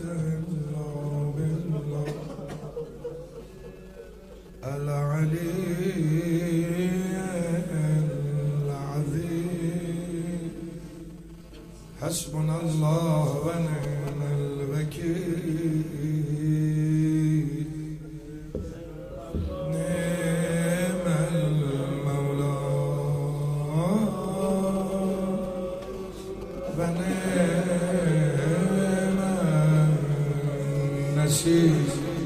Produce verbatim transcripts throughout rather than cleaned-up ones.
إلا بالله العلي العظيم حسبنا الله ونعم الوكيل نعم المولى ونعم النصير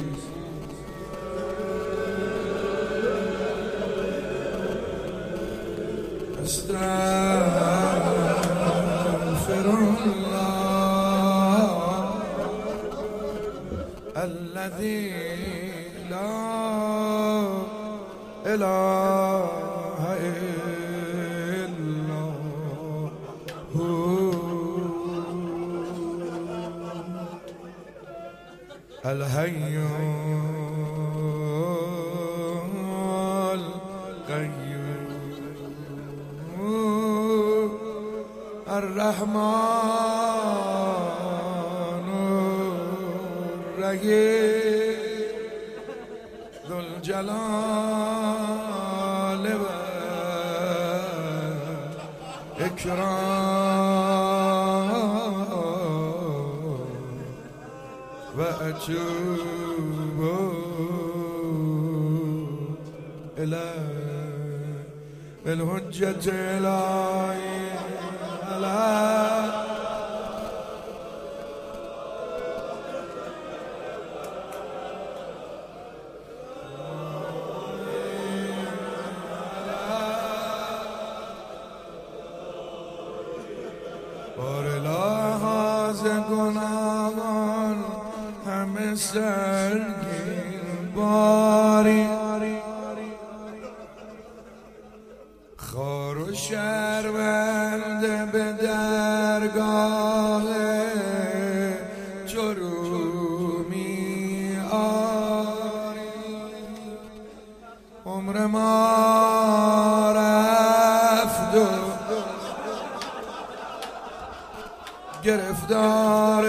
استغفر الله الذي لا إله إلا هو الحي القيوم الرحمن الرحيم ذو الجلال والإكرام وأتوب إليه بالحجة الإلهية بار لحاظ گناهان همه سرگین باری خار و شرمنده به درگاه تو رو می آری عمر ما رفت و گرفتار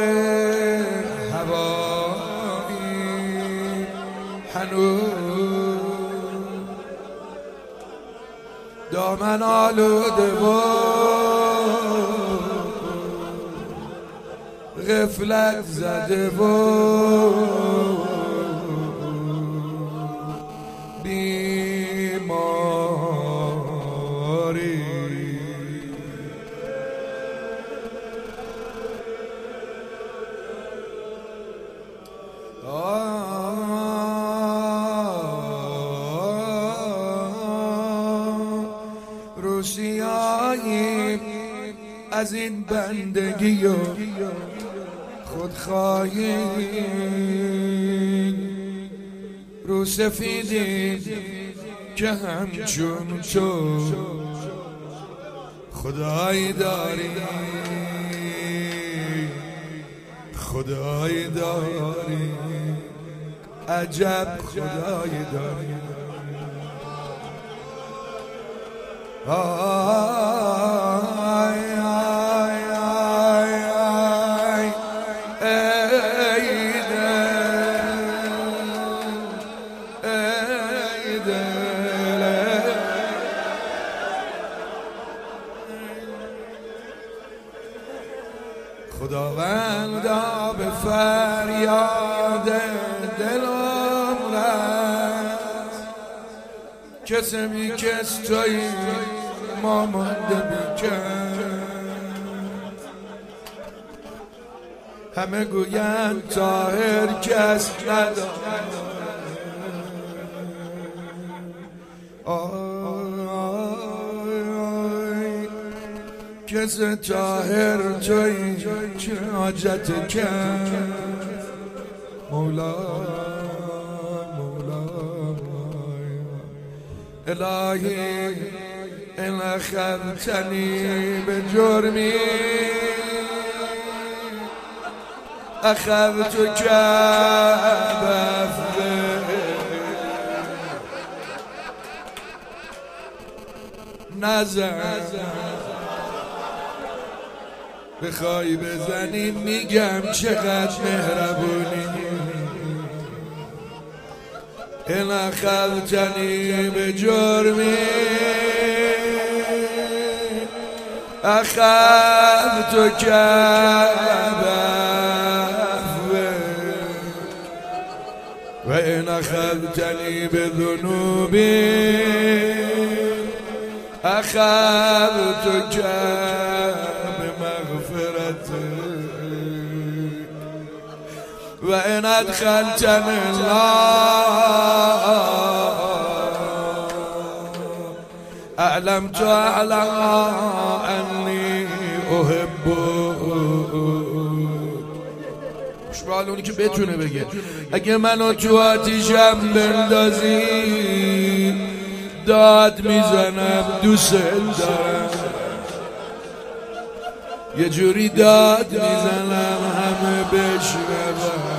هوایی هنوز دامن آلوده و غفلت زده و بیماری روسیایی از این بندگی و خودخواهی رو سفیدی که همچون تو خدایی داری خدایی داری عجب خدایی داری آی آی آی آی ای دل ای دل خداوندا به فریاد دلم رس کسی بی کس توی ما مانده بیکن همه گویند طاهر کس نداره آی کس طاهر توی چه حاجت کن مولا الهی ان اخذتنی به جرمی اخذتك بفضل نزع بخوای بزنی میگم چقدر مهربونی. ان اخذتنی به جرمی اخذتک بعفوک و ان اخذتنی به ذنوبی اخذتک و ان ادخلتنی الله اعلمت اعلم انی احبک. خوشبال اونی که بتونه بگه اگه منو تو آتیشم بندازی داد میزنم دوست دارم، یه جوری داد میزنم همه بشنون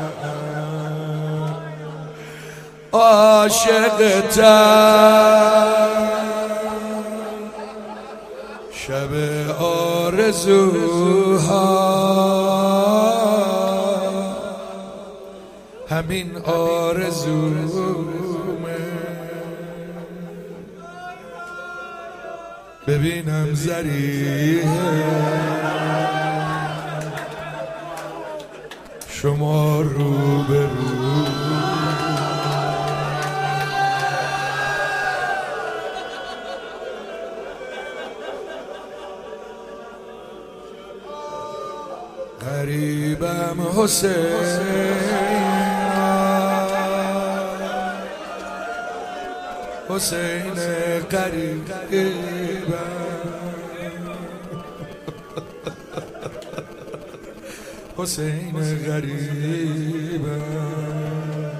عاشقتم شب آرزوها همین آرزومه ببینم زریه شما رو به رو غریبم حسین حسین غریبم حسین غریبم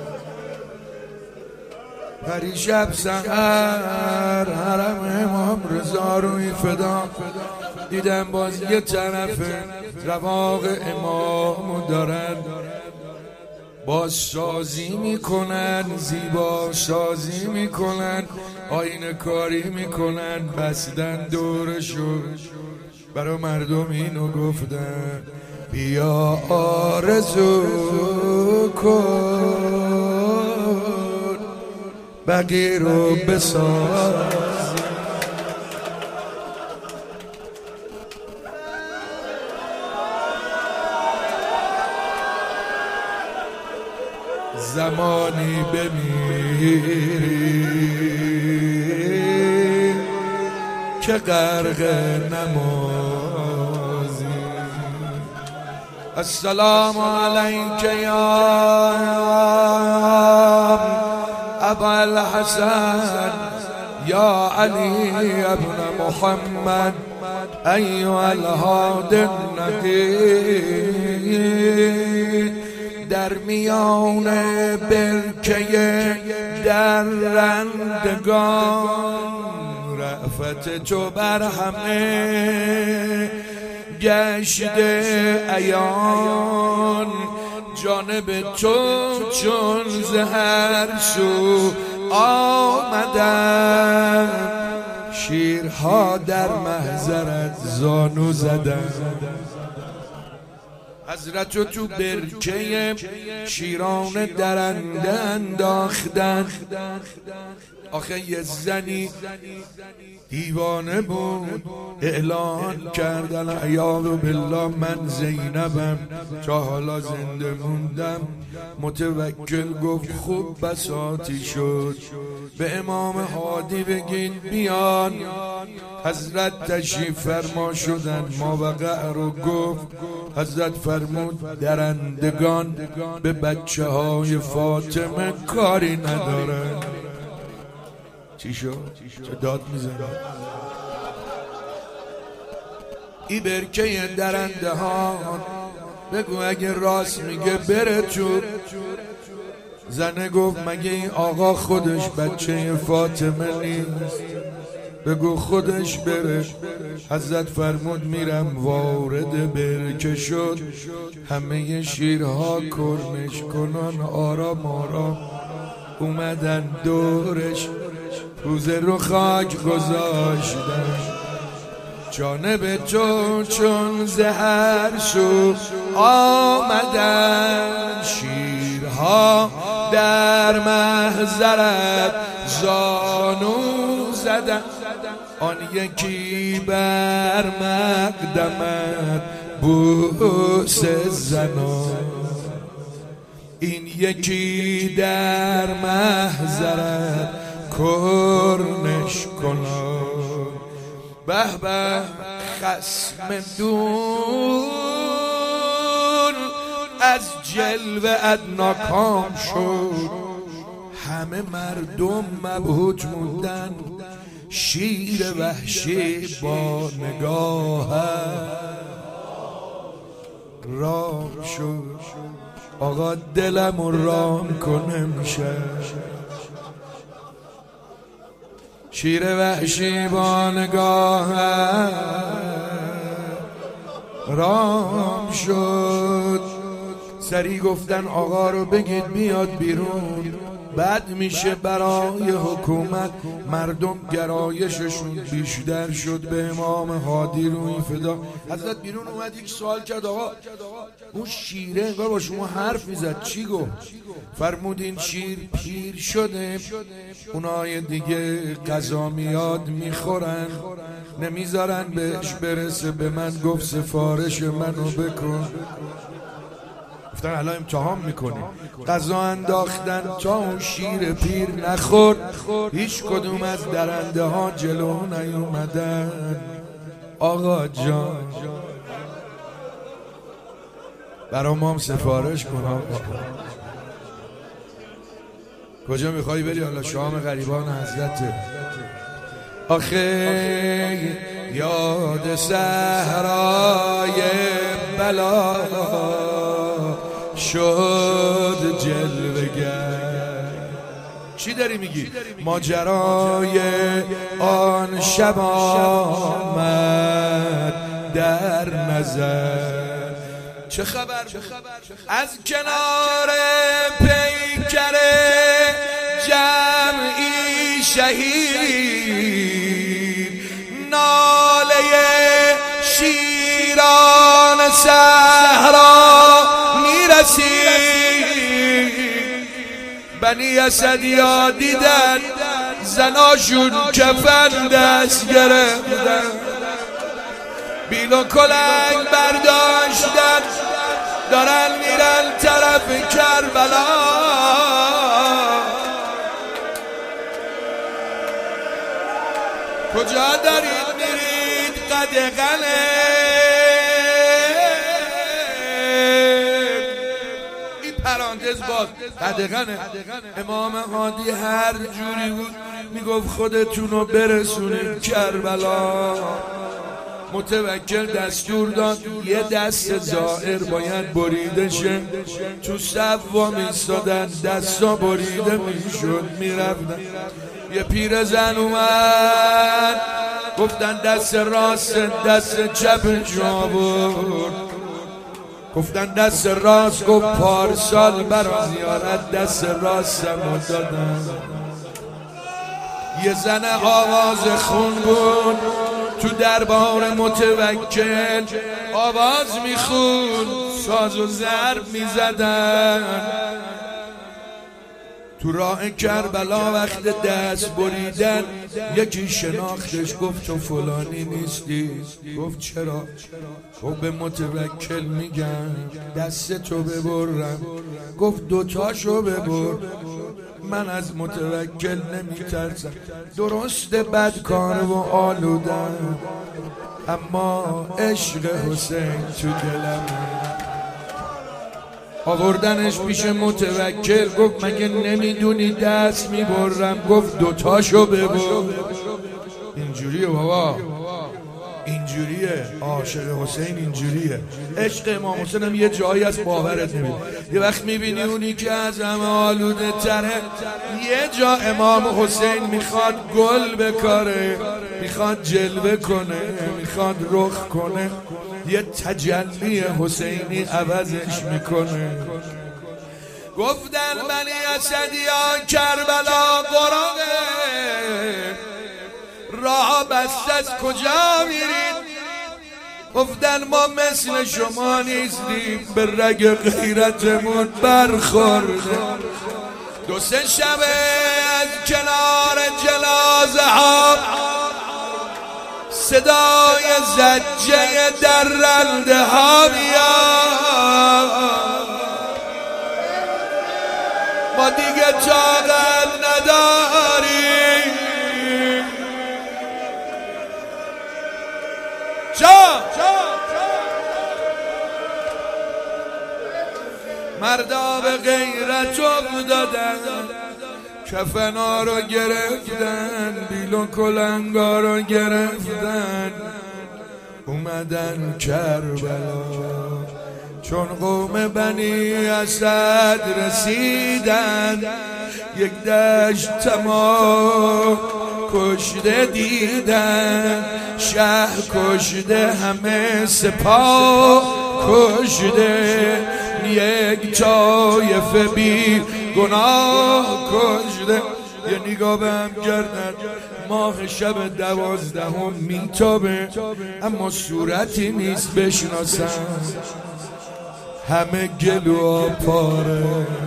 پریشب سحر حرم امام رضا روی فدا دیدم باز یه طرف رواق امامو دارن باز سازی میکنن، زیبا سازی میکنن، آینه کاری میکنن، بستن دورشو برا مردم اینو گفتن بیا آرزو کن بقیه رو بساز. زمانی بمیری که غرق نمازی. السلام علیک یا ابا الحسن یا علی ابن محمد ایها الهادی النقی. در میان برکه درندگان رأفت تو بر همه گشته عیان جانب تو چون ز هر سو آمدن شیرها در محضرت زانو زدن. حضرت رو تو برکه شیران درنده انداختن. آخه یه زنی دیوانه بود اعلان کردن عیاذ بالله من زینبم تا حالا زنده موندم. متوکل گفت خوب بساطی شد به امام هادی بگید بیان. حضرت تشریف فرما شدن ما وقع رو گفت. حضرت فرمود درندگان به بچه های فاطمه کاری ندارن. چی شد؟ چه داد میزنه؟ ای برکه درنده ها بگو اگه راست میگه بره تو. زنه گفت مگه این آقا خودش بچه فاطمه نیست؟ بگو خودش بره. حضرت فرمود میرم وارد برکه شد. همه شیرها کرمش کنان آرام آرام اومدن دورش روزه رو خاک گذاشتن. جانب تو چون زهر شو آمدن، شیرها در محضرت زانو زدن. آن یکی بر مقدمت بوسه زنان، این یکی در محضرت کرنش کنان. به به خصم دون از جلوه ناکام شد، همه مردم مبهوت موندن، شیر وحشی با نگاه رام شد. آقا دلم رام کنه میشه، شیر وحشی با نگاه رام شد. سری گفتن آقا رو بگید بیاد بیرون، بد میشه برای حکومت. مردم گرایششون بیشتر شد به امام هادی روی فدا. حضرت بیرون اومد یک سوال کرد، آقا اون شیره انگار با شما حرف میزد، چی گفت؟ فرمود این شیر پیر شده، اونای دیگه غذا میاد میخورن نمیذارن بهش برسه، به من گفت سفارش منو بکن. گفتن الان امتحان میکنیم. غذا انداختن تا اون شیر پیر نخورد، هیچ کدوم از درنده ها جلو نیومدن. آقا جان برا مام سفارش کن. کجا میخوایی بری؟ حالا شام غریبان حضرت. آخه یاد صحرای بلا شد جلوه‌گر. چی داری میگی؟ ماجرای آن شب آمد در نظر. چه خبر از کنار پیکر جمعی شهید، ناله شیران صحرا میرسید. بنی اسدیا دیدن زناشون کفن دست گرفتن، بیل و کلنگ برداشتن، دارن میرن طرف کربلا. کجا دارید میرید؟ قدغنه. این پرانتز باز قدغنه. امام هادی هر جوری بود میگفت خودتونو برسونید کربلا. متوکل دستور داد یه دست زائر باید بریده شه، تو صف وامیستادن، دستا بریده میشد میرفتن. یه پیر زن اومد، گفتن دست راست دست چپ جا برد. گفتن دست راست، گفت پارسال برا زیارت دست راستم دادن. یه زن آواز خون بود تو دربار متوکل، آواز میخون، ساز و ضرب میزدن. تو راه کربلا وقت دست بریدن یکی شناختش، گفت تو فلانی نیستی؟ گفت چرا؟ گفت به متوکل میگم دست تو ببرم. گفت دوتاشو ببر، من از متوکل نمیترسم. درست بدکار و آلودم، اما عشق حسین تو دلمه. آوردنش پیش متوکل، گفت مگه نمیدونی دست میبرم؟ گفت دوتاشو ببر. اینجوریه بابا، اینجوریه عاشق حسین، اینجوریه. عشق امام حسین هم یه جایی از باورت نمیده. یه وقت میبینی اونی که از همه آلوده تره، یه جا امام حسین میخواد گل بکاره، میخواد جلوه کنه، میخواد رخ کنه، یه تجلی حسینی عوضش میکنه. گفتن بنی اسدیا کربلا قرآنه، راه بسته از کجا میرید؟ گفتن ما مثل شما نیستیم، به رگ غیرتمون برخورده. دو سه شبه از کنار جنازه ها صدای زجه درنده ها میاد، ما دیگه طاقت نداریم. جا مردا به غیرت افتادن، کفنا رو گرفتن، بیل و کلنگا رو گرفتن، اومدن کربلا. چون قوم بنی اسد رسیدن، یک دشت تمام کشته دیدن، شهر کشته، همه سپاه کشته، یک طایفه بی گناه کشته. یه نگاه به هم کردن، ماه شب دوازدهم میتابه اما صورتی نیست بشناسن، همه گلو پاره.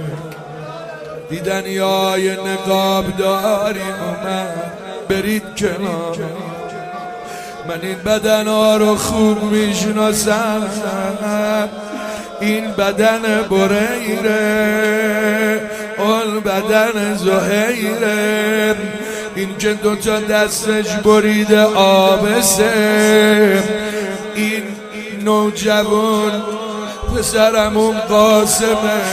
دیدن یای نقاب داری اومد، برید کنار، من این بدن ها رو خوب میشناسم، این بدن بریره، اون بدن زهیره، این که دوتا دستش بریده آبسه، این نوجوان پسرمون قاسمه.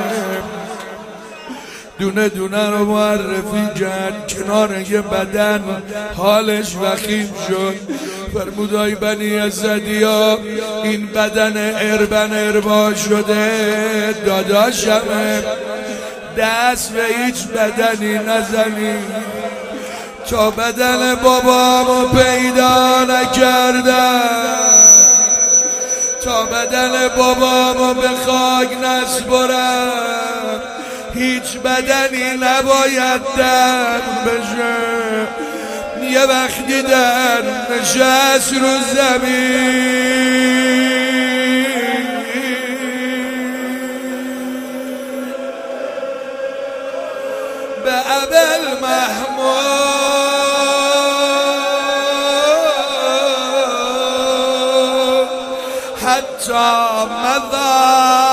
دونه دونه رو معرفی کرد، کنار یه بدن حالش وخیم شد. فرمودای بنی اسدیا، این بدن اربن اربا شده، داداشمه، دست به هیچ بدنی نزنی تا بدن بابامو پیدا نکردم، تا بدن بابامو به خاک نسپرم، هیچ بدنی نباید در بشه. یه وقتی در نشست رو زمین، به ابل محمود حتی مضا،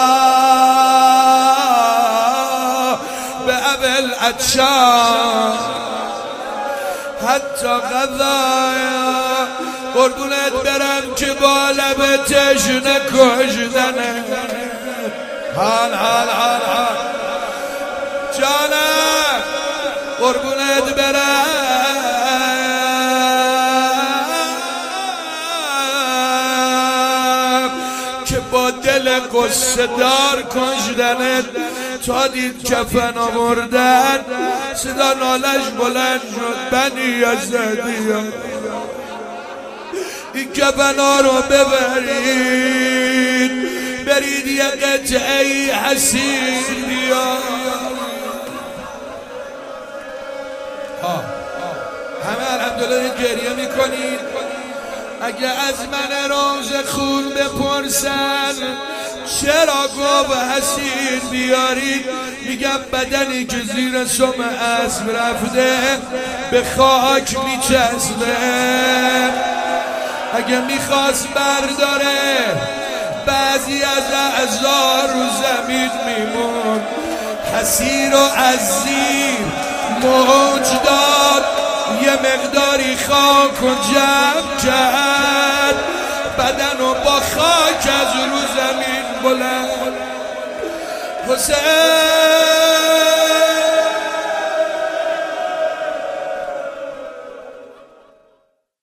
به ابل عطشان حتی غذایا. قربونت برم که با لب تشنه کشدنه. حال حال حال حال جانم، قربونت برم که با دل قصه دار کشدنت. تا دید کفن آوردن، صدا نالش بلند شد، بنی اسدیا این کفن ها رو ببرید، برید یه قطعه حسیر بیا. همه الحمدلله گریه میکنید. اگه از من روز خون بپرسن چرا گوه حسیر بیارید، میگم بدنی که زیر سم اسب رفته به خاک میچسبه. اگه میخواست برداره بعضی از اعضا رو زمین میمون، حسیر و از زیر موج داد، یه مقداری خاک و جمع کرد، بدن و با خاک از رو زمین بلند. حسین